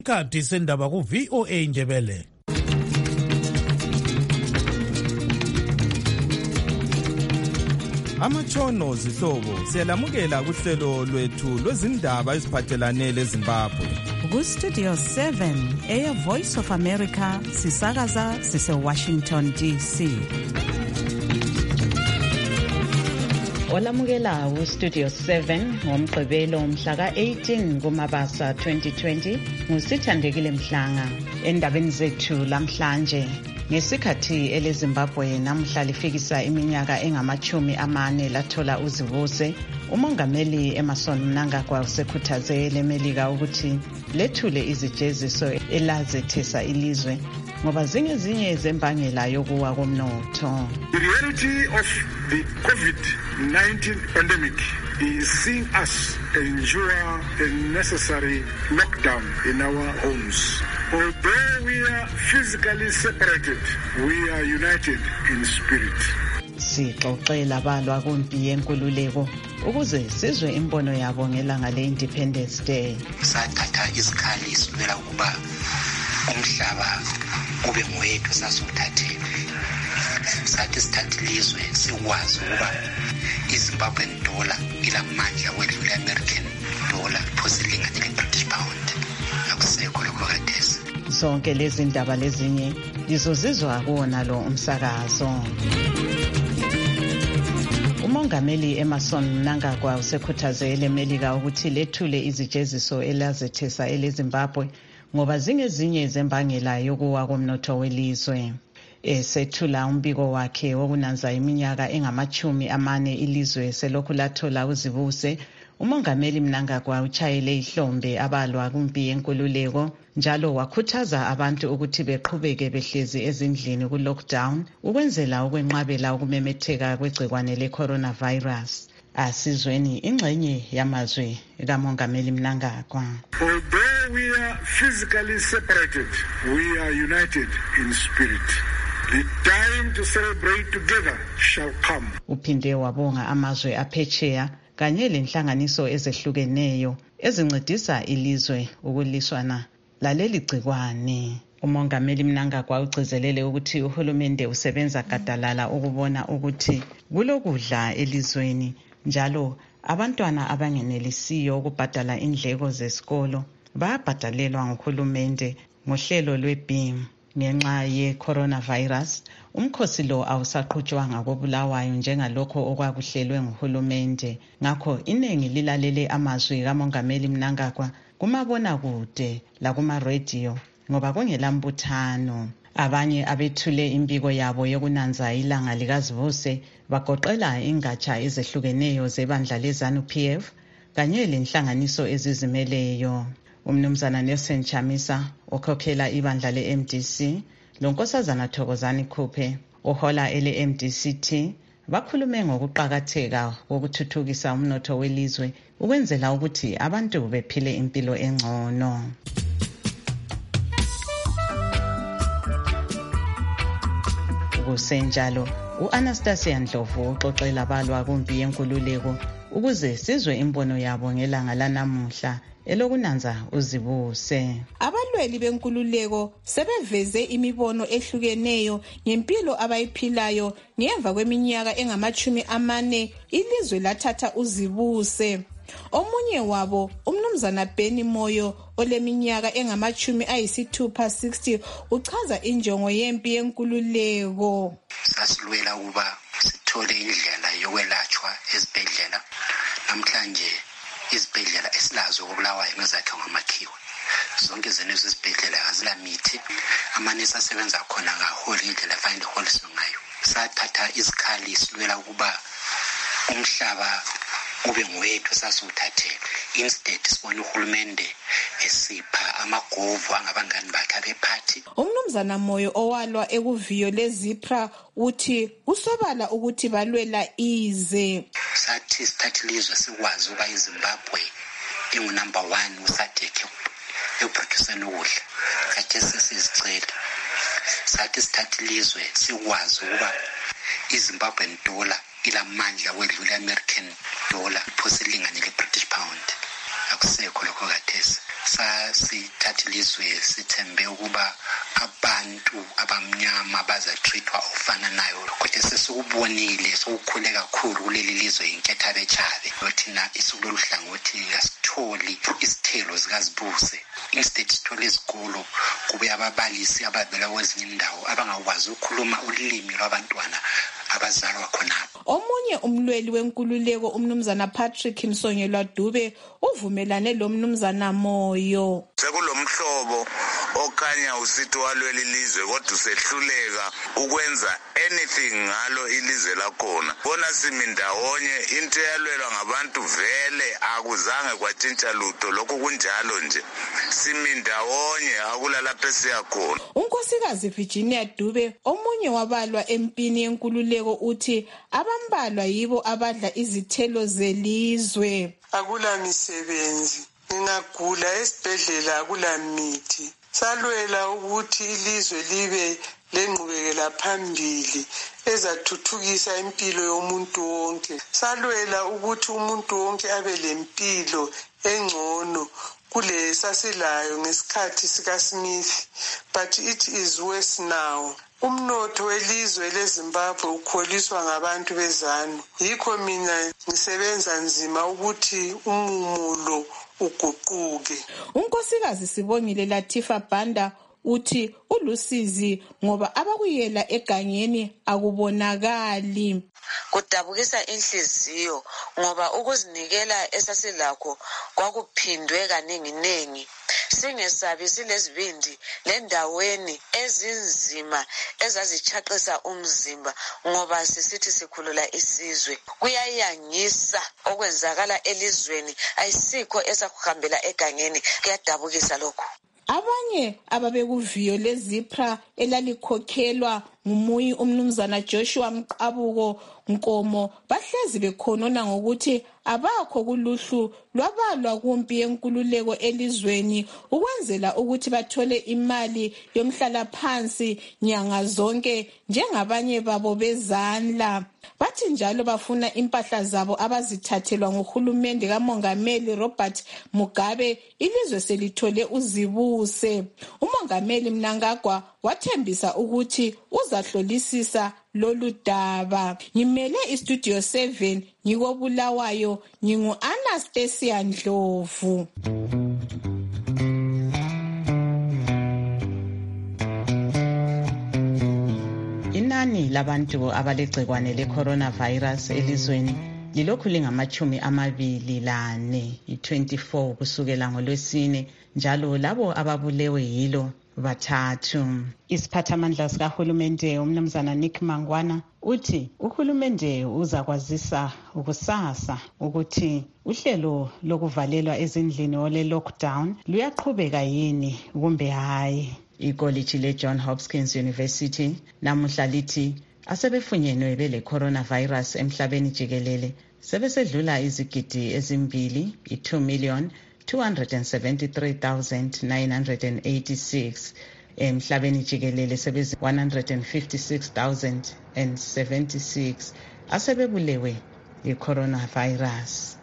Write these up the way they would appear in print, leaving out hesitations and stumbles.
Isikhathi sendaba ku VOA Ndebele. Amatshono zihlobo siyalamukela kuhlelo lwethu lwezindaba eziphathelane leZimbabwe. Ku-Studio 7 Air Voice of America sisakaza sise-Washington DC. Olamukela ku-Studio 7 ngomgqibelo mhla ka-18 kuMabasa 2020 nguSithandekile Mhlanga. Endabeni zethu lamhlanje, ngesikhathi eleZimbabwe namhla lifikisa iminyaka engama-40 lathola uzivuse, umongameli Emmerson Mnangagwa usekhuthaze leMelika ukuthi lethule izijeziso elazethesa ilizwe ngoba zingezinye zembangela yokuwa komnotho. The reality of the COVID-19 pandemic is seeing us endure a necessary lockdown in our homes. Although we are physically separated, we are united in spirit. Sixoxela balwa kumpi yenkululeko ukuze sizwe imbono yabo ngelanga le-Independence Day. Sathatha izikhali silwela ukuba umhlaba ube ngowethu sasuthathele. Sathi sithathe ilizwe sikwazi ukuba iZimbabwean dollar ilamandla wedlula American dollar phose lingane le-British pound. Akusekho lokho khathesi. Zonke lezi ndaba lezinye lizozizwa kuwona lo umsakazo. Umongameli Emmerson Mnangagwa usekhuthaze leMelika ukuthi lethule izijeziso elazethesa eleZimbabwe ngoba zingezinye zembangela yokuwa komnotho welizwe. Esethula umbiko wakhe wokunanza iminyaka engama-40 ilizwe selokhu lathola uzivuse, umongameli Mnangagwa uchayele ihlombe abalwa kumpi yenkululeko njalo wakhuthaza abantu ukuthi beqhubeke behlezi ezindlini ku-lockdown ukwenzela ukwenqabela ukumemetheka kwegcikwane le-coronavirus. Asizweni ingxenye yamazwi kamongameli Mnangagwa. Although we are physically separated, we are united in spirit. The time to celebrate together shall come. Uphinde wabonga amazwe aphetsheya kanye lenhlanganiso ezehlukeneyo ezincedisa ilizwe ukuliswana laleli gcikwane. Umongameli Mnangagwa ugcizelele ukuthi uhulumende usebenza gadalala ukubona ukuthi kulokudla elizweni njalo abantwana abangenelisiyo ukubhadala indleko zesikolo bayabhadalelwa nguhulumende ngohlelo lwe-BEAM. Ngenxa ye-coronavirus, umkhosi lo awusaqhutshwanga koBulawayo njengalokho okwakuhlelwe nguhulumende. Ngakho iningi lilalele amazwi kamongameli Mnangagwa kumabonakude lakuma-radio ngoba kungelambuthano. Abanye abethule imbiko yabo yokunanza ilanga likazivuse bagoqela ingatsha ezehlukeneyo zebandla leZANU-PF kanye lenhlanganiso ezizimeleyo. Umnumzana Nelson Chamisa okhokhela ibandla le-MDC lonkosazana Thokozani Khuphe ohola ele-MDCT bakhulume ngokuqakatheka kokuthuthukisa umnotho welizwe ukwenzela ukuthi abantu bephile impilo engcono. Kusenjalo u-Anastasia Ndlovu uxoxela balwa kumpi yenkululeko ukuze sizwe imbono yabo ngelanga lanamuhla elokunanza uzivuse. Abalweli benkululeko sebeveze imibono ehlukeneyo ngempilo abayiphilayo ngemva kweminyaka engama-40 ilizwe lathatha uzivuse. Omunye wabo, umnumzana Benny Moyo oleminyaka engama-60 uchaza injongo yempi yenkululeko. Sasilwela ukuba sithole indlela yokwelatshwa ezibhedlela. Namhlanje izibhedlela esilazo koBulawayo ngezakhe ngamakhiwa. Zonke izinto ezibhedlela azila mithi. Amanesi asebenza khona ngaholi indlela efanele holiswe ngayo. Sathatha izikhali silwela ukuba umhlaba ube ngowethu sasuthathele. Instead sibona uhulumende esipha amagovu angabangani bakhe abephathi. Umnumzana Moyo owalwa ekuviyo leZipra uthi usobala ukuthi balwela ize. Sathi sithathe ilizwe sikwazi ukuba iZimbabwe ingunumber 1 usadekhe eproducing ukudla. Khathesi sizicela. Sathi sithathe ilizwe sikwazi ukuba iZimbabwean dollar ilamandla wedlula American dollar phose lingane le-British pound. akusekho lokho kathesi. Sasithatha ilizwe sithembe ukuba abantu abamnyama bazatreatwa ofananayo, kodwa sesikubonile sokukhule kakhulu kuleli lizwe inketha bechabe. Thina isikulolu hlangothi asitholi isithelo zikazibuse. Instead sithole izikolo kube ababalisi abavela kwezinye indawo abangakwazi ukukhuluma ulimi lwabantwana abazalwa khonapho. Omunye umlweli wenkululeko umnumzana Patrick Msongelwa Dube uvumelane lo mnumzana Moyo. Sekulomhlobo okanya usithi walweli lizwe kodwa usehluleka ukwenza anything ngalo ilizwe lakhona. Bona simi ndawonye into yalwelwa ngabantu vele akuzange kwatshintsha lutho, lokho kunjalo nje. Simi ndawonye akulalapha esiyakhona. Unkosikazi Virginia Dube omunye wabalwa empini yenkululeko uthi abambalwa yibo abadla izithelo zelizwe. Akula misebenzi, ngingagula esibhedlela akula mithi. Salwela ukuthi ilizwe libe lengqubekela phambili ezathuthukisa impilo yomuntu wonke. Salwela ukuthi umuntu wonke abe lempilo engcono kule sasilayo ngesikhathi sika Smith, but it is worse now. Umnotho welizwe leZimbabwe ukholiswa ngabantu bezanu. Yikho mina ngisebenza nzima ukuthi umumulo uguquke. Unkosikazi Sibongile Latifa Banda uthi ulusizi ngoba abakuyela egangeni akubonakali. Kudabukisa inhliziyo ngoba ukuzinikela esasilakho kwakuphindwe kaningi. Singesabi silezibindi lendaweni ezinzima ezazichaqisa umzimba ngoba sisithi sikhulula isizwe. Kuyayangisa okwenzakala elizweni, ayisikho esakuhambela egangeni, kuyadabukisa lokho. Abanye ababekuviyo leZipra elalikhokhelwa ngumuyi umnumzana Joshua Mqabuko Nkomo bahlezi bekhonona ngokuthi abakho kuluhlu lwabalwa kumpi yenkululeko elizweni ukwenzela ukuthi bathole imali yomhlala phansi nyanga zonke njengabanye babo bezandla. Bathi njalo bafuna impahla zabo abazithathelwa nguhulumende kaMongameli Robert Mugabe ilizwe selithole uzibuse. UMongameli Mnangagwa wathembisa ukuthi uzahlolisisa lolu daba. Ngimele iStudio 7 ngikobulawayo ngingu Anastasia Ndlovu. Inani labantu abalegcikwane le-coronavirus elizweni lilokhu lingama-24 i-24 kusukela ngoLwesine, njalo labo ababulewe yilo bathathu. Isiphathamandla sikahulumende umnumzana Nick Mangwana uthi uhulumende uzakwazisa ukusasa ukuthi uhlelo lokuvalelwa ezindlini ole lockdown luyaqhubeka yini kumbe hayi. Ikoliji le-John Hopkins University namuhla lithi asebefunyenwe bele coronavirus emhlabeni jikelele sebesedlula izigidi ezimbili i2,273,986 emhlabeni jikelele sebezi 156,076 asebebulewe i-coronavirus.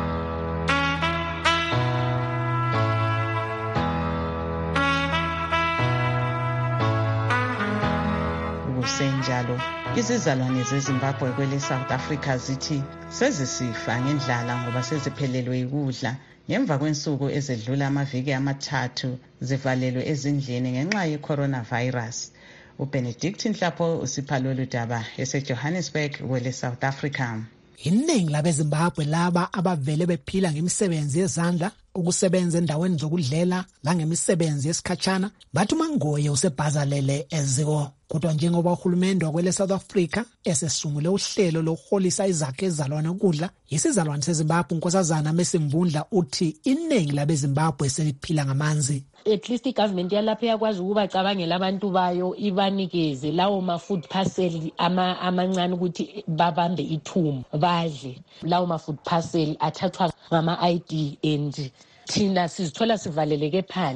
Senjalo izizalwane zeZimbabwe kwele South Africa zithi sezisifa ngendlala ngoba seziphelelwe ikudla ngemva kwensuku ezedlula amaviki amathathu zivalelwe ezindlini ngenxa ye-coronavirus. uBenedict Nhlapho usipha lolu daba eseJohannesburg kwele South Africa. Iningi labeZimbabwe laba abavele bephila ngemisebenzi yezandla, ukusebenza endaweni zokudlela langemisebenzi yesikhatshana bathi uMangoye usebhazalele eziko. Kodwa njengoba uhulumende wakwele South Africa esesungule uhlelo lokuholisa izakhe ezalwane ukudla, isizalwane seZimbabwe uNkosazana Mesimvundla uthi iningi labeZimbabwe seliphila ngamanzi. At least igovernment yalapha yakwazi ukubacabangela abantu bayo ibanikeze lawo ma-food parcel amancane ukuthi babambe ithumo badle. Lawo ma-food parcel athathwa ngama-ID and thina sizithola sivaleleke phandle.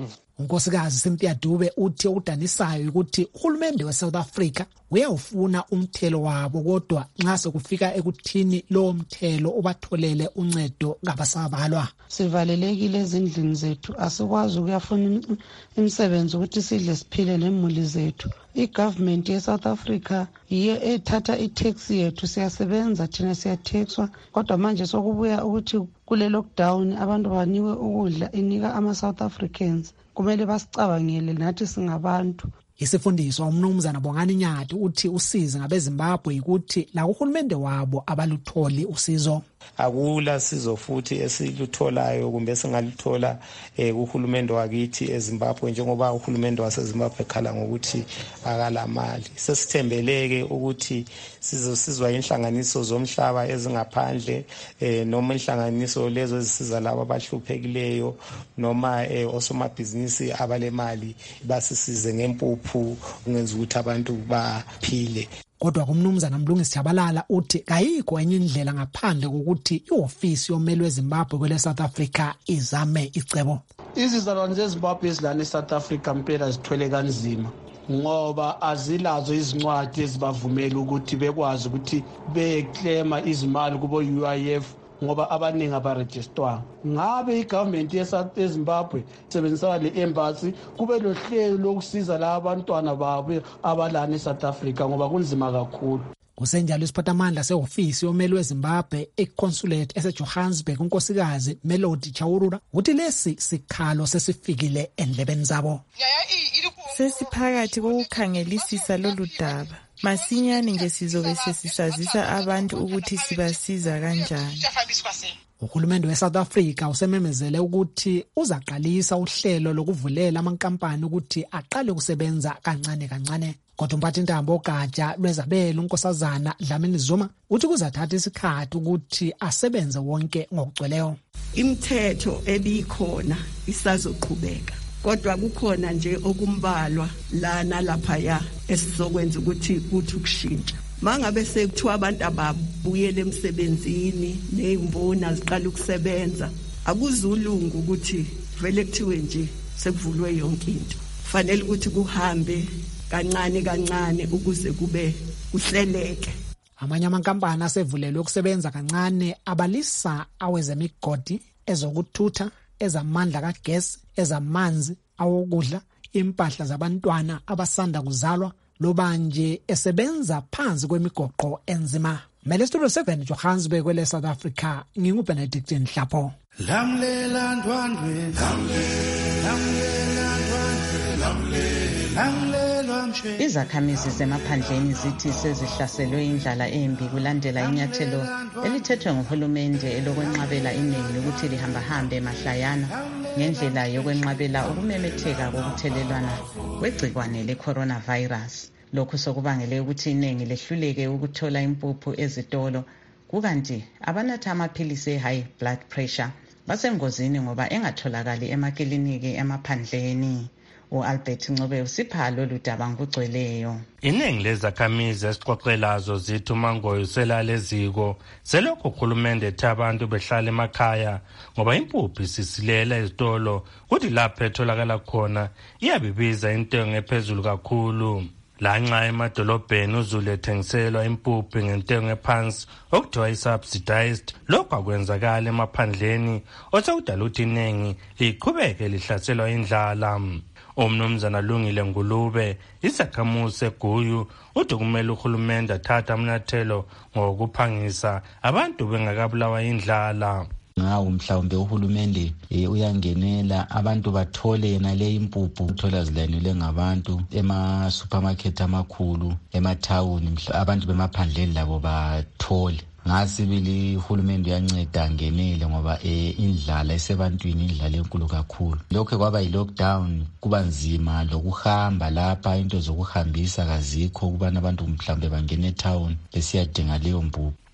unkosikazi Cynthia Dube uthi okudanisayo ukuthi uhulumende weSouth Africa uyawufuna umthelo wabo kodwa nxa sekufika ekuthini lo mthelo ubatholele uncedo ngabasabalwa. Sivalelekile ezindlini zethu, asikwazi ukuyafuna imisebenzi ukuthi sidle siphile nemuli zethu. I-government ye-South Africa yiyo ethatha i-tax yethu, siyasebenza thina siyathexwa, kodwa manje sokubuya ukuthi kule lockdown abantu banikwe ukudla inika ama-South Africans. Kumele basicabangele nathi singabantu. Isifundiswa umnumzana Bongani Nyati uthi usize ngabeZimbabwe ukuthi la uhulumende wabo abalutholi usizo. Akula sizo futhi esilutholayo kumbe singaluthola kuhulumende wakithi eZimbabwe njengoba uhulumende waseZimbabwe ekhala ngokuthi akala mali. Sesithembeleke ukuthi sizosizwa inhlanganiso zomhlaba ezingaphandle noma inhlanganiso lezo ezisiza labo abahluphekileyo noma osomabhizinisi abalemali basisize ngempuphu ungenza ukuthi abantu baphile. Kodwa kumnumzana Mlungisi Jabalala uthi kayikho enye indlela ngaphandle kokuthi iofisi yommeli weZimbabwe kwele South Africa izame icebo. Izizalwane zeZimbabwe ezilana eSouth Africa mpela zithwele kanzima ngoba azilazo izincwadi ezibavumela ukuthi bekwazi ukuthi beclaima izimali kubo UIF ngoba abaningi abarejistwanga. Ngabe igovernment yeZimbabwe sebenzisa le embassy kube lohlelo lokusiza la abantwana babo abalana eSouth Africa ngoba kunzima kakhulu. Kusenjalo isiphathamandla seofisi yommeli weZimbabwe econsulate eseJohannesburg unkosikazi Melody Chawurura uthi lesi sikhalo sesifikile endlebeni zabo. Sesiphakathi kokukhangelisisa lolu daba. Masinyane nje sizobe sesisazisa abantu ukuthi sibasiza kanjani. Uhulumende weSouth Africa usememezele ukuthi uzaqalisa uhlelo lokuvulela amankampani ukuthi aqale ukusebenza kancane kancane. Kodwa umphathintambo ogatsha lwezabelo unkosazana Dlamini Zuma uthi kuzathatha isikhathi ukuthi asebenze wonke ngokugcweleyo. Imithetho ebikhona isazoqhubeka. Kodwa kukhona nje okumbalwa lana laphaya esizokwenza ukuthi ukushintsha. Mangabe sekuthiwa abantu ababuyele emsebenzini nezimbona ziqala ukusebenza, akuzulungu ukuthi vele kuthiwe nje sekuvulwe yonke into. Kufanele ukuthi kuhambe kancane kancane ukuze kube kuhleleke. Amanye amankampani asevulelwe ukusebenza kancane abalisa awezemigodi, ezokuthutha, ezamandla kagesi, ezamanzi, awokudla, impahla zabantwana abasanda kuzalwa loba nje esebenza phansi kwemigoqo enzima. Mele Studio 7 Johannesburg kwele South Africa, nginguBenedict Nhlapho. Lamlela ndwandwe, lamlela ndwandwe, Izakhamizi zemaphandleni zithi sezihlaselwe indlala embi kulandela inyathelo elithethwe nguhulumende elokwenqabela iningi ukuthi lihambahambe mahlayana ngendlela yokwenqabela ukumemetheka kokuthelelwana kwegcikwane le-coronavirus. Lokhu sokubangele ukuthi iningi lehluleke ukuthola impuphu ezitolo, kukanti abanatha amaphilisi e-high blood pressure basengozini ngoba engatholakali emakliniki emaphandleni. U-Albert Ncube usipha lolu daba ngokugcweleyo. Iningi lezakhamizi esixoxelazo zithi uMangoyi selaleziko selokhu uhulumende ethi abantu behlala emakhaya ngoba impuphu isisilela ezitolo kuthi lapho etholakala khona iyabibiza intengo ephezulu kakhulu. Lanxa emadolobheni uzulu ethengiselwa impuphu ngentengo ephansi okuthiwa i-subsidized, lokhu akwenzakala emaphandleni osekudala ukuthi iningi liqhubeke lihlaselwa indlala. Umnumzana Lungile Ngulube isakhamuzi seGuyu uthi kumele uhulumende athathe amanyathelo ngokuphangisa abantu bengakabulawa indlala. Ngawo mhlawumbe uhulumende uyangenela abantu bathole yena le impuphu uthola zilanele ngabantu ema-supermarket amakhulu ema-town, abantu bemaphandleni labo bathole. Ngasibili uhulumende uyanceda angenele ngoba indlala esebantwini indlala enkulu kakhulu. Lokho kwaba yi-lockdown kuba nzima lokuhamba lapha, into zokuhambisa kazikho kubana abantu mhlawumbe bangene etown besiyadinga leyo mpuphu.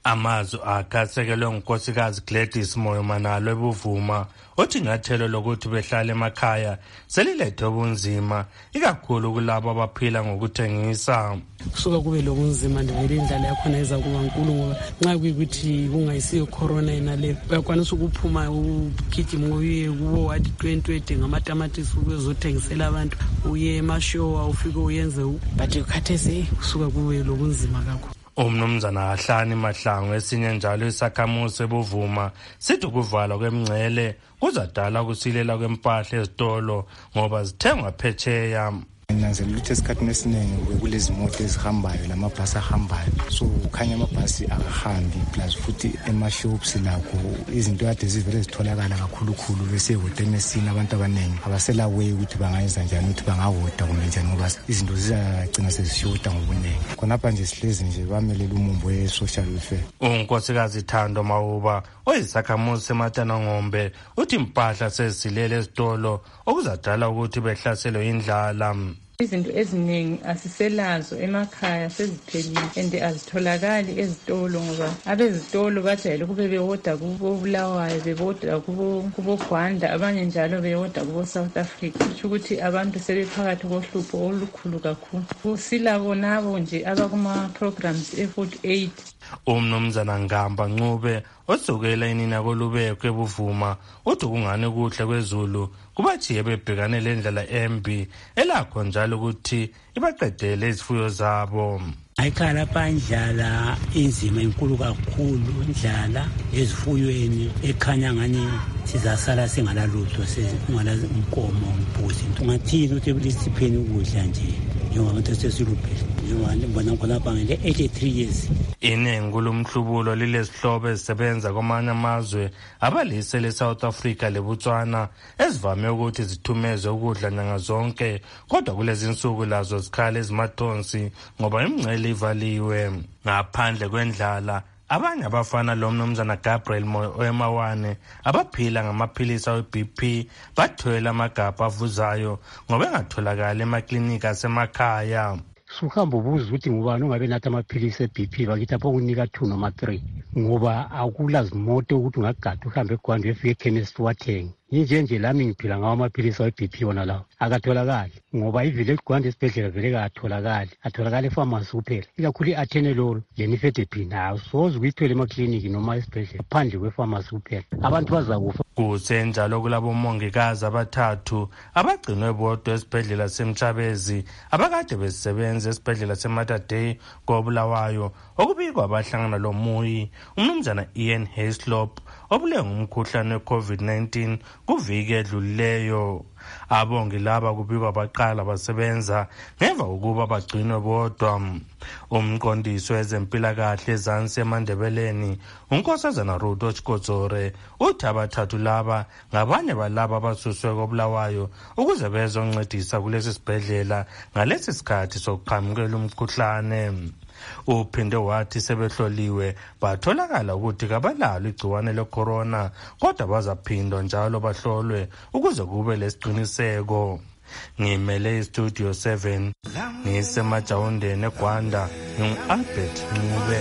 Amazwi akhe asekelwe ngunkosikazi Gladys Moyo-Manalo eBuvuma othi inyathelo lokuthi behlale emakhaya selilethe ubunzima ikakhulu kulabo abaphila ngokuthengisa. Kusuka kube lobunzima ndivele indlela yakhona iza kuba nkulu ngoba nxa kuyikuthi kungayisiyo corona inale uyakwanisa ukuphuma ugijima uye kubo wadi 2020 ngamatamatisi ukuzothengisela abantu uye emashowa ufike uyenze but ukhathesi kusuka kube lobunzima kakhulu. Umnumzana Ahlani Mahlangu esinye njalo isakhamuzi eBuvuma sithi ukuvalwa kwemngcele kuzadala ukusilela kwempahla ezitolo ngoba zithengwa phetsheya. Nanzela ukuthi esikhathini esiningi kulezi moto ezihambayo lamabhasi ahambayo, so ukhanya amabhasi akahambi plus futhi emashops lakho izinto kade zivele zitholakala kakhulukhulu bese hotemesini abantu abaningi abasela way ukuthi bangayenza njani ukuthi bangahoda kumbe njani ngoba izinto ziyagcina sezishoda ngobuningi. Khonapha nje sihlezi nje bamelela umumbo we-social welfare. Unkosikazi Thando Mawuba oyisakhamuzi seMatana Ngombe uthi impahla sezilele ezitolo okuzadala ukuthi behlaselwe indlala. Izinto eziningi asiselazo emakhaya seziphelile and azitholakali ezitolo ngoba abezitolo bajayele kube bewoda kubo Bulawayo bewoda kubo Gwanda abanye njalo bewoda kubo South Africa. Kusho ukuthi abantu sebephakathi kohlupho olukhulu kakhulu. Kusilabo nabo nje abakuma programs e48. Umnumzana Ngamba Ncube osukela inina kolubeko eBuvuma uthi kungane kuhle kwezulu kubajiye bebhekane lendlela embi elakho njalo ukuthi ibaqedele izifuyo zabo. Ayikhala pandlala inzima enkulu kakhulu indlala ezifuyweni ekhanya ngani sizasala singalalutho singala umkomo umbuzi ungathini ukuthi bilisipheni ukudla nje njengoba sesilubhele ngibona khona bangele 83 years. Inengu lomhlubulo lilesihlobo ezisebenza kwamanye amazwe abalise leSouth Africa leBotswana ezivame ukuthi zithumeze ukudla nyanga zonke kodwa kulezi insuku lazo zikhala ezimathonsi ngoba imngcele ivaliwe. Ngaphandle kwendlala abanye abafana lo mnumzana Gabriel Moyo emawane abaphila ngamaphilisi we-BP bathwele amagabha avuzayo ngoba engatholakala emaklinika asemakhaya. Suhamba ubuza ukuthi ngubani ongabe nathi amaphilisi e-BP bakithi apho kunika 2 noma 3 ngoba akulazimoto ukuthi ungagada uhambe eGwanda ufike ekhemist wathenge. Nje lami ngiphila ngawo amaphilisi we-BP wona lawo akatholakali ngoba ivile eGwanda esibhedlela vele atholakala epharmacy kuphela ikakhulu i-Atenolol lenifedipine awusoze ukuyithole emakliniki noma esibhedlela phandle kwepharmacy kuphela abantu bazakufa. Kusenjalo kulabo mongikazi abathathu abagcinwe bodwa esibhedlela seMchabezi abakade besebenza esibhedlela seMatadei koBulawayo okubikwa abahlangana lomuyi umnumzana Ian Hayslop obule ngumkhuhlane we-COVID-19 kuviki edlulileyo. Abongi laba kubikwa baqala basebenza ngemva ukuba bagcinwe bodwa. Umqondisi wezempilakahle eZansi eMandebeleni uNkosazana Ruto Chikodzore uthi abathathu laba ngabanye balaba abasuswe koBulawayo ukuze bezoncedisa kulesi sibhedlela ngalesi sikhathi sokuqhamukela umkhuhlane. Uphinde wathi sebehloliwe batholakala ukuthi kabalalo igciwane lecorona kodwa bazaphindwa njalo bahlolwe ukuze kube lesiqiniseko. Ngimele iStudio 7 ngisemajawundeni eGwanda ngingu-Albert Ncube.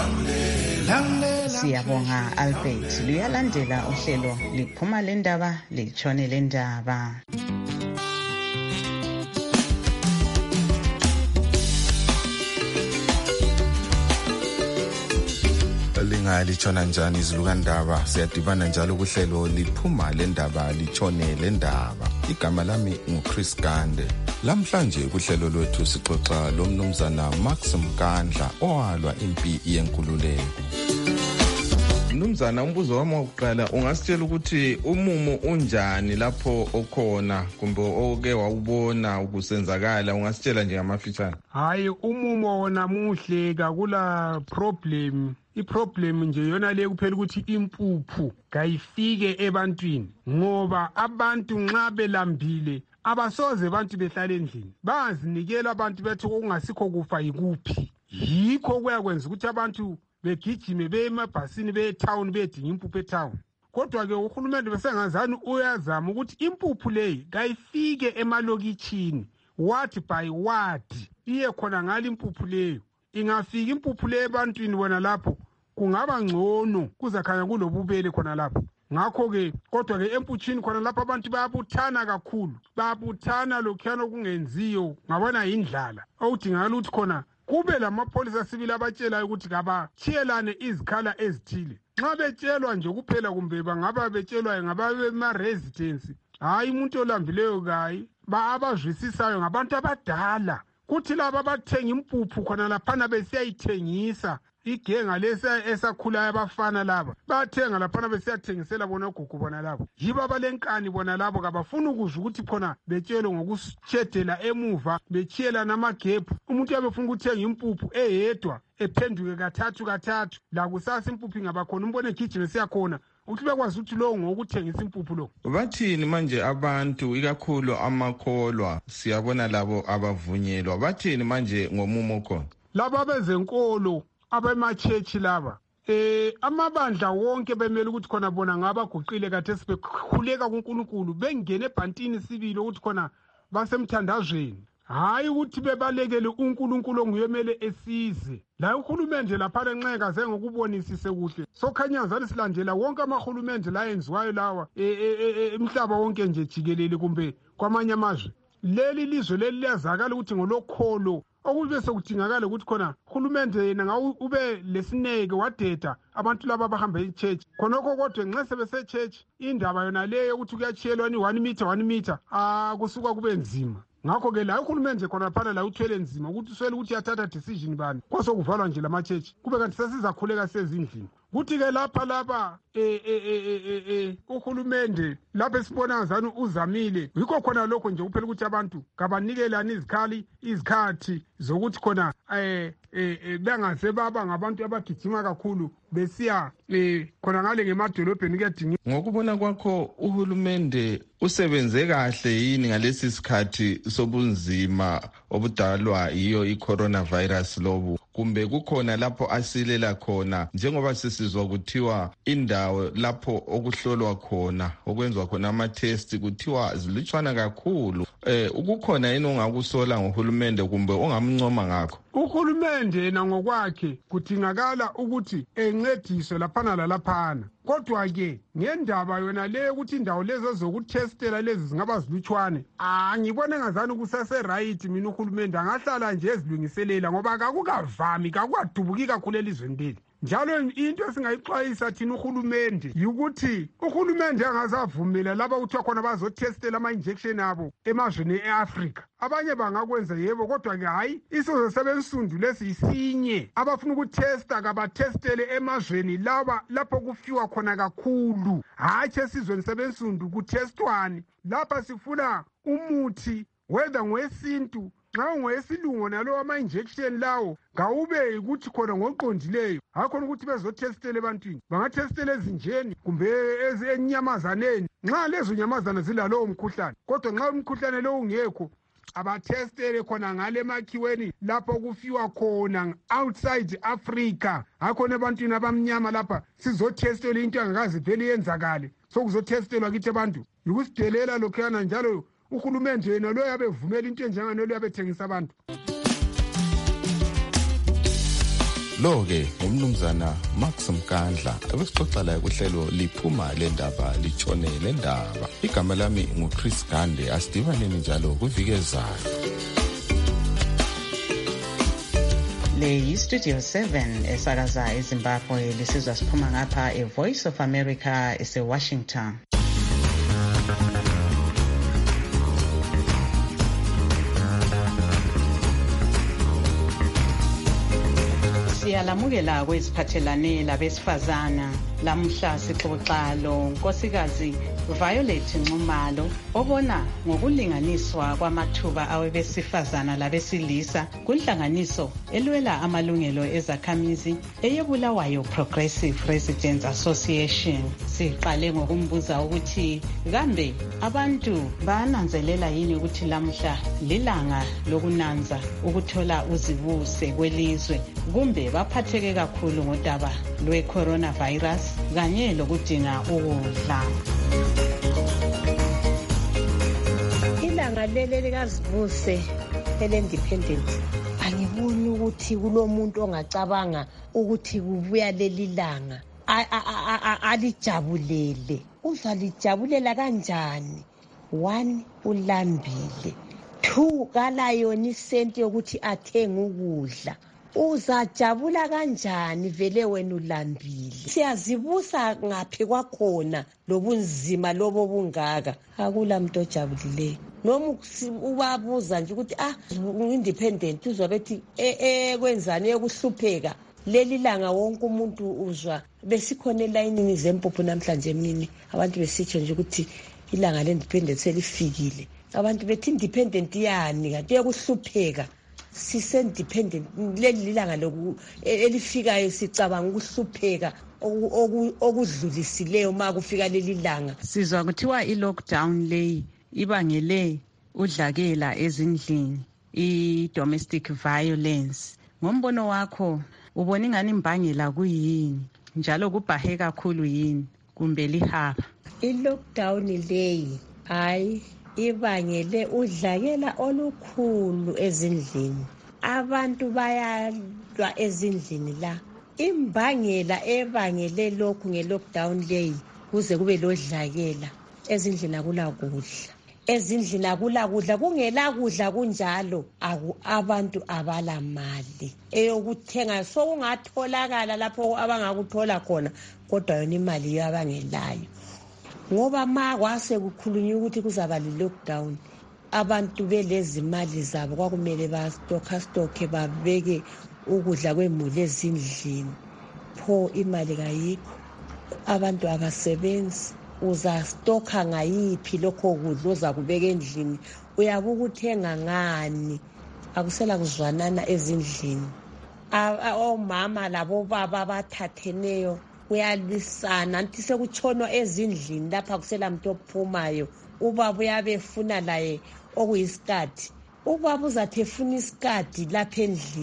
Siyabonga Albert. Luyalandela uhlelo liphuma lendaba litshone lendaba. Litshona njani izilukandaba siyadibana njalo kuhlelo liphuma lendaba litshone lendaba. Igama lami nguChris Gande. Lamhlanje kuhlelo lwethu sixoxa lo mnumzana Max Mkandla owalwa impi yenkululeko. Mnumzana, umbuzo wami wokuqala ungasitshela ukuthi umumo unjani lapho okhona kumbe oke wawubona ukusenzakala, ungasitshela nje ngamafitshane? Hayi, umumo wona muhle kakula problem. Iproblem nje yona le kuphela ukuthi impuphu kayifike ebantwini ngoba abantu nxa belambile abasoze abantu behlala endlini bazinikela abantu bethi kungasikho kufa yikuphi. Yikho kuyakwenza ukuthi abantu begijime beye emabhasini beye town bedinga impuphu etown. Kodwa ke uhulumende besengazani uyazama ukuthi impuphu leyi kayifike emalokitshini ward by ward iye khona ngale impuphu leyo. Ingafika impuphu leyo ebantwini bona lapho kungaba ngcono kuzakhanya kulobubele khona lapho. Ngakho-ke kodwa-ke emputshini khona lapho abantu bayabuthana kakhulu, bayabuthana lokhuyana okungenziyo ngabona indlala okudingakala ukuthi khona kube lamapholisa sibili abatshelayo ukuthi kabatshiyelane izikhala ezithile. Nxa betshelwa nje kuphela kumbe bangaba betshelwayo ngabama-residence, hhayi umuntu olambileyo kayi abazwisisayo ngabantu abadala. Kuthi laba abathenga impuphu khona laphana besiyayithengisa, igenga lesa esakhulayo abafana laba bathenga laphana besiyathengisela bona ogogo bona labo, yibo abalenkani bona labo kabafuna ukuzwa ukuthi khona betshelwe ngokushedela emuva betshiyelana amagebhu. Umuntu uyabefuna ukuthenga impuphu eyedwa ephenduke kathathu lakusasa impuphu ingabakhona umbone egijime siyakhona ukuthi bekwazi ukuthi lowo ngokuthengisa impuphu lo. Bathini manje abantu ikakhulu amakholwa siyabona labo abavunyelwa, bathini manje ngomumo khona? Laba bezenkolo abemachechi laba amabandla wonke bemele ukuthi khona bona ngabaguqile kade sibekhuleka kuNkulunkulu bengene ebhantini sibili ukuthi khona basemthandazweni, hayi ukuthi bebalekele uNkulunkulu onguyemele esize. La uhulumende laphana enxeka zengokubonisise kuhle sokhanyanzani silandela wonke amahulumende la enziwayo lawa emhlaba wonke nje jikelele kumbe kwamanye amazwe. Leli lizwe leli liyazakala ukuthi ngolokholo okube sekudingakala ukuthi khona uhulumende yena ube lesineke wadeda abantu laba abahamba e-church khonokho. Kodwa nxa sebese-church indaba yona leyo ukuthi kuyachiyelwana i-1 meter kusuka kube nzima. Ngakho-ke la uhulumende khona phana la uthwele nzima ukuthi uswele ukuthi yathatha decision bani kwasokuvalwa nje lama-church kube kanti sesizakhuleka sezindlini. Kuthi-ke lapha uhulumende lapho esibona ngazani uzamile, yikho khona lokho nje kuphela ukuthi abantu kabanikelani izikhathi zokuthi khona bengaze baba ngabantu abagijima kakhulu besiya khona ngale ngemadolobheni kuyadinga. Ngokubona kwakho uhulumende usebenze kahle yini ngalesi sikhathi sobunzima obudalwa yiyo i-coronavirus lobu, kumbe kukhona lapho asilela khona njengoba sisizwa kuthiwa indawo lapho okuhlolwa khona okwenzwa khona ama-test kuthiwa zilutshwana kakhulu? Ukukhona yini ongakusola ngohulumende kumbe ongamncoma ngakho? Uhulumende yena ngokwakhe kudingakala ukuthi encediswe laphana lalaphana. Kodwa-ke ngendaba yona leyo ukuthi indawo lezo zokuthestela lezi zingaba zilutshwane, ngibone ngazani kusase-right mina uhulumende angahlala nje ezilungiselela ngoba kakukavami kakukadubuki kakhulu elizweni leli. Njalo into esingayixwayisa thina uhulumende yikuthi uhulumende angazavumela laba kuthiwa khona bazothestela ama-injection abo emazweni e-Afrika. Abanye bangakwenza yebo, kodwa-ke hayi isizwe sebensundu lesi isinye abafuna ukuthesta kabathestele emazweni lapho kufiwa khona kakhulu, hatshi esizweni sebensundu kuthestwane. Lapha sifuna umuthi whether ngowesintu nxa ungowesilungu nalowo ama-injection lawo ngawube yikuthi khona ngoqondileyo, hayi khona ukuthi bezothestele ebantwini. Bangathestele ezinjeni kumbe enyamazaneni nxa lezo nyamazana zilalowo mkhuhlane, kodwa nxa umkhuhlane lowo ungekho abathestele khona ngale emakhiweni lapho kufiwa khona outside Africa. Hakhona ebantwini abamnyama lapha sizothestela into engakazi vele yenzakale sokuzothestelwa kithi abantu. Yikusidelela lokhuyana njalo uhulumende yena lo yabevumela into enjengane lo yabethengisa abantu. Lo-ke ngumnumzana Max Mkandla ebesixoxa laye kuhlelo liphuma le ndaba litshone le ndaba. Igama lami nguChris Gande, asidibaneni njalo kuviki ezayo. Le yi-Studio 7 esakaza eZimbabwe lisizwa siphuma ngapha e-Voice of America ese-Washington. Siyalamukela kweziphathelane labesifazana. Lamhla sixoxa lo Nkosikazi Violet Nxumalo obona ngokulinganiswa kwamathuba awebesifazana labesilisa kunhlanganiso elwela amalungelo ezakhamizi eyeBulawayo Progressive Residents Association. Siqale ngokumbuza ukuthi kambe abantu bananzelela yini ukuthi lamhla lilanga lokunanza ukuthola uzibuse kwelizwe, kumbe baphatheke kakhulu ngodaba lwe-coronavirus kanye lokudinga ukudla. Ilanga leli likazibuse ele-independence angiboni ukuthi kulomuntu ongacabanga ukuthi kubuya leli langa alijabulele. Uzalijabulela kanjani? 1, ulambile. 2, kalayona isenti yokuthi athenge ukudla. Uzajabula kanjani vele wena ulambile? Siyazibusa ngaphi kwakhona lobunzima lobo bungaka. Akula muntu ojabulileyo. Noma ubabuza nje ukuthi independent uzobethi kwenzani yokuhlupheka. Leli langa wonke umuntu uzwa besikhona elayinini zempuphu namhlanje emini abantu besitsho nje ukuthi ilanga le-independent selifikile. Abantu bethi independent yani kanti yokuhlupheka. Sise-independent leli langa elifikayo sicabanga ukuhlupheka okudlulisileyo uma kufika leli langa. Sizwa kuthiwa i-lockdown leyi ibangele udlakela ezindlini, i-domestic violence. Ngombono wakho ubona ingani imbangela kuyini njalo kubhahe kakhulu yini kumbe lihaba? I-lockdown leyi ibangele udlakela olukhulu ezindlini. Abantu bayalwa ezindlini la. Imbangela ebangele lokhu nge-lockdown leyi kuze kube lodlakela. Ezindlini akula kudla. Ezindlini akula kudla, kungela kudla kunjalo abantu abala mali eyokuthenga. So kungatholakala lapho abangakuthola khona, kodwa yona imali yabangelayo. Ngoba kwase kukhulunywa ukuthi kuzaba le-lockdown, abantu belezi mali zabo kwakumele bastokhe babeke ukudla kwemuli ezindlini. Pho imali kayikho, abantu abasebenzi. Uzastokha ngayiphi lokho kudla oza kubeka endlini? Uyabuka uthenga ngani? Akusela kuzwanana ezindlini. Omama labo baba bathatheneyo uyalisana, anti sekutshonwa ezindlini lapha kusela muntu ophumayo. Ubaba uyabe efuna laye okuyisikadi. Ubaba uzathi efuna isikadi lapha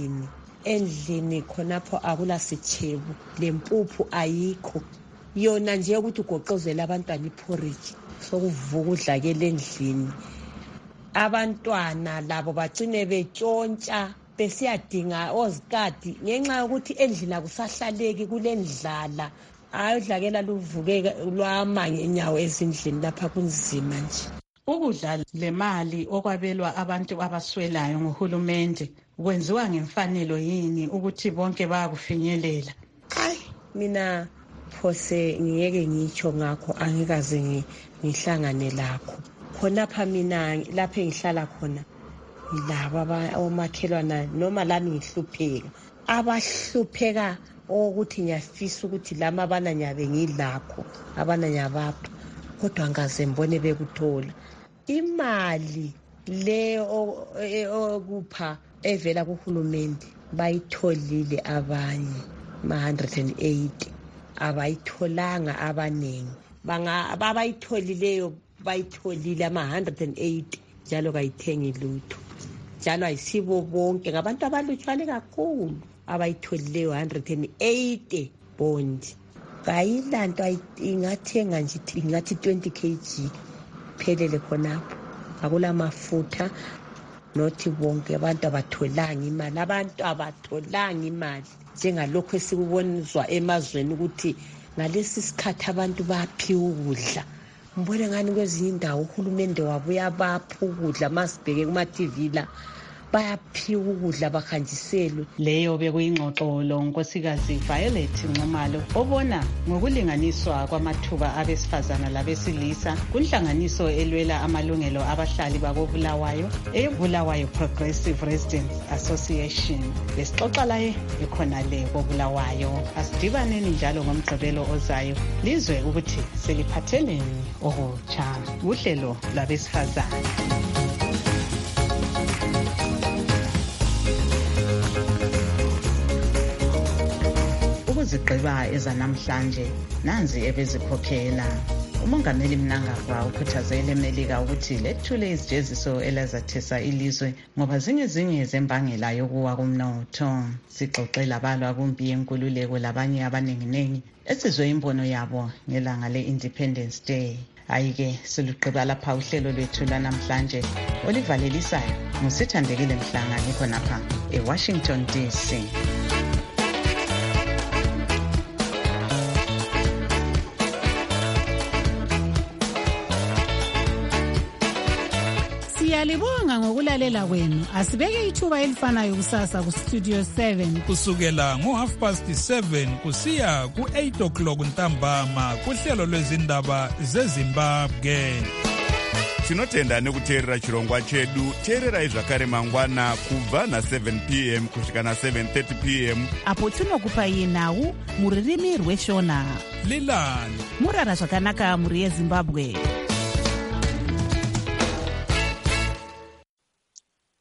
endlini khonapho akula sitshebo, lempuphu ayikho. Yona nje ukuthi ugoqozela abantwana iporridge sokuvuka udlakela endlini. Abantwana labo bagcine betshontsha besiyadinga ozikadi ngenxa yokuthi endlini akusahlaleki kulendlala. Udlakela luvuke lwama ngenyawo ezindlini lapha kunzima nje. Ukudla lemali okwabelwa abantu abaswelayo nguhulumende kwenziwa ngemfanelo yini ukuthi bonke bayakufinyelela? Mina phose ngiyeke ngitsho ngakho, angikaze ngihlangane lakho. Khonapha mina lapho engihlala khona laba omakhelwana noma lami ngihlupheka. Abahlupheka ukuthi ngiyafisa ukuthi lama abananyabe ngilakho, abananyabapha, kodwa ngaze mbone bekuthola. Imali le okupha evela kuhulumende bayitholile abanye, 180. Abayitholanga abaningi. Babayitholileyo bayitholile 180 njalo kayithengi lutho. Njalo ayisibo bonke, ngabantu abalutshwane kakhulu abayitholileyo 180 bond. Kayilanto ingathenga nje ingathi 20 kg phelele khonapho. Akula mafutha, nothi bonke abantu abatholanga imali. Abantu abatholanga imali njengalokho esikubonizwa emazweni ukuthi ngalesi sikhathi abantu baphiwa ukudla. Mbone ngani kwezinye indawo uhulumende wabuya bapha ukudla, masibheke kuma-TV la bayaphiwa ukudla bahanjiselwe. Leyo bekuyingxoxo lonkosikazi Violet Nxumalo obona ngokulinganiswa kwamathuba abesifazana labesilisa kunhlanganiso elwela amalungelo abahlali bakobulawayo eBulawayo Progressive Residents Association. Besixoxa laye ekhona le kobulawayo. Asidibaneni njalo ngomgqibelo ozayo lizwe ukuthi seliphatheleni okutsha uhlelo lwabesifazana. Zigqiba ezanamhlanje nanzi ebezikhokhela. Umongameli Mnangagwa ukhuthazele eMelika ukuthi lethule izijeziso elazathesa ilizwe ngoba zinye zembangela yokuwa komnotho. Sixoxela abalwa kumpi yenkululeko labanye abaninginengi esizwe imbono yabo ngelanga le-Independence Day. Hayi-ke silugqiba lapha uhlelo lwethu lwanamhlanje olivalelisayo nguSithandekile Mhlanga ngikho napha eWashington DC. Siyalibonga ngokulalela kwenu. Asibeke ithuba elifanayo kusasa ku Studio 7 kusukela ngo7:30 kusiya ku8:00 ntambama kuhlelo lwezindaba zeZimbabwe. Tinotenda nekuteerera chirongwa chedu. Teerera zvakare mangwana kubva na7 p.m. kusvika na7:30 p.m. apo tinokupai nhau muririmi rweshona. Lilani murara zvakanaka muri yeZimbabwe.